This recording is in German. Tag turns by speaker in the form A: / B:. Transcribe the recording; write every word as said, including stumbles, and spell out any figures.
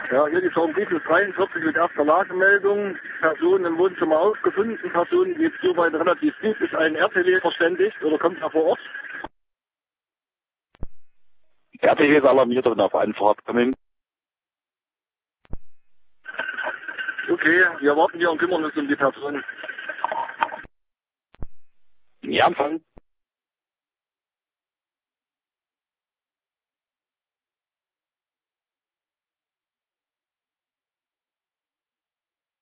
A: Ja, hier die Schaumbriefel dreiundvierzig mit erster Lagemeldung. Person im Wohnzimmer aufgefunden. Person geht soweit relativ gut. Ist ein R T W verständigt oder kommt er vor Ort?
B: Der R T W ist alarmiert und auf Anfahrt kommen.
A: Okay, wir warten hier und kümmern uns um die Person.
B: Ja, Empfang.